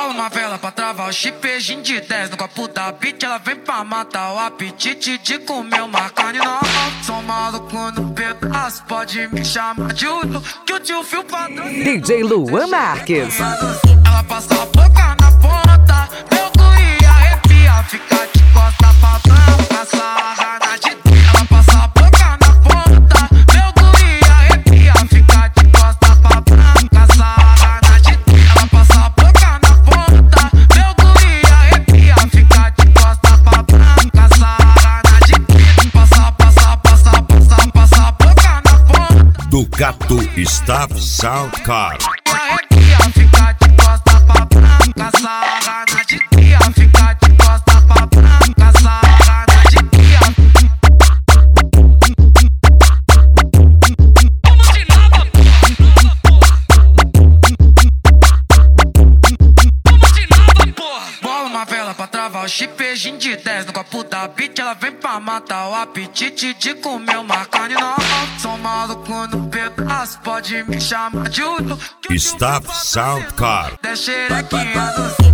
Bola uma vela pra travar o chipejinho de 10 no copo da beat. Ela vem pra matar o apetite de comer uma carne nova. Sou maluco no pedaço, pode me chamar de Udo, que o tio Fio patrocina. DJ Luan Marques. Ela passa a boca na ponta, meu cu ia arrepiar, fica de costa pra branca, sarra na de. Ela passa a boca na ponta, meu cu ia arrepiar, fica de costa pra branca, sarra na de. Ela passa a boca na ponta, meu cu ia arrepiar, fica de costa pra branca, sarra na de. Passa a boca na ponta. Ducato Staff Sound Card. Fica de costa pra branca, sarra na de cria. Fica de costa pra branca, sarra na de cria. Como de nada, como de nada, porra. Bola uma vela pra travar o chipejinho de 10 no copo da beat. Ela vem pra matar o apetite de comer uma carne nova. Sou maluco no pedaço, pode me chamar de Udo. Staff Sound Card. Deixa xerequinha do